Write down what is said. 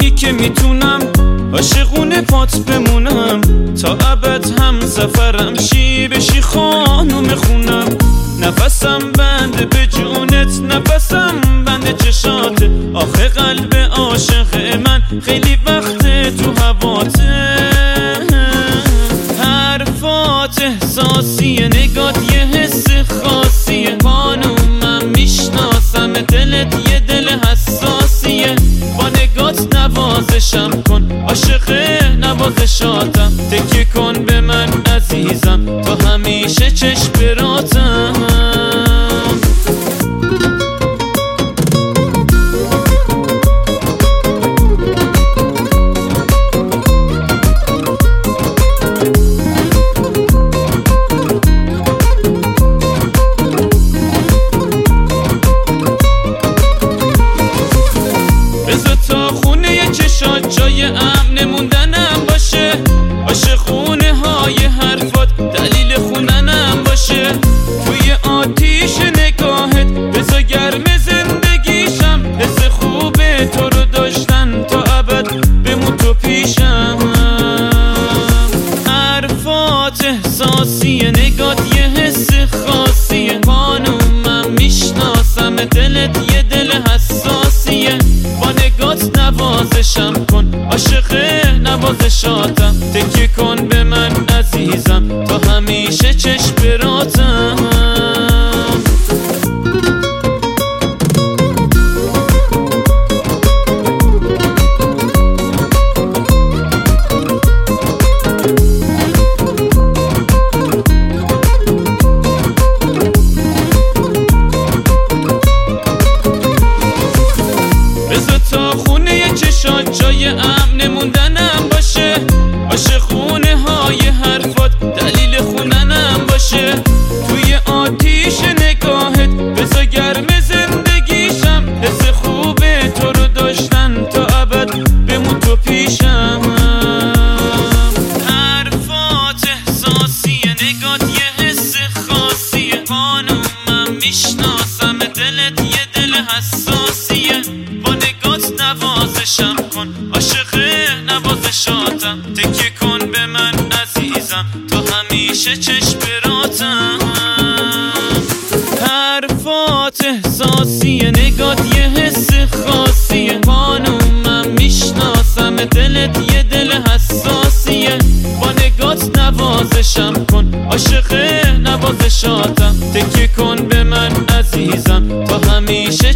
حالی که میتونم عاشقونه پات بمونم، تا ابد هم سفرم شی بشی خانوم خونم. نفسم بنده به جونت، نفسم بنده چشاته، آخه قلب عاشق من خیلی وقت تو هواته. حرفات احساسیه، نگات یه حس خاصیه، خانومم میشناسم دلت یه دل حساسیه. با نگات نوازشم کن، عاشق نوازشاتم، تکیه کن به من عزیزم، تا همیشه چشم براتم. بذار تا خونه چشات جای امن موندنم باشه، عاشق خونه های حرفات دلیل خوندنم باشه. توی آتیش نگاهت بذار گرم زندگیشم، حس خوبه تو رو داشتن تا ابد بمون تو پیشم. حرفات احساسیه، نگات یه حس خاصیه، خانومم میشناسم دلت یه دل حساسیه. با نگات نوازشم کن، عاشق نوازشاتم، تکیه کن به من عزیزم، تا همیشه چشم براتم. تا خونه چشات جای امن موندنم باشه، عاشق خونه های حرفات دلیل خوندنم باشه. توی آتیش نگاهت بذار گرم زندگیشم، حس خوبه تو رو داشتن تا ابد بمون تو پیشم. حرفات احساسیه، نگات یه حس خاصیه، خانومم میشناسم دلت یه دل حساسیه. با نگات نوازشم کن، عاشق نوازشاتم، تکیه کن به من عزیزم، تا همیشه چشم براتم. حرفات احساسیه، نگات یه حس خاصیه، خانومم میشناسم دلت یه دل حساسیه. با نگات نوازشم کن، عاشق نوازشاتم، تکیه کن به من عزیزم، تا همیشه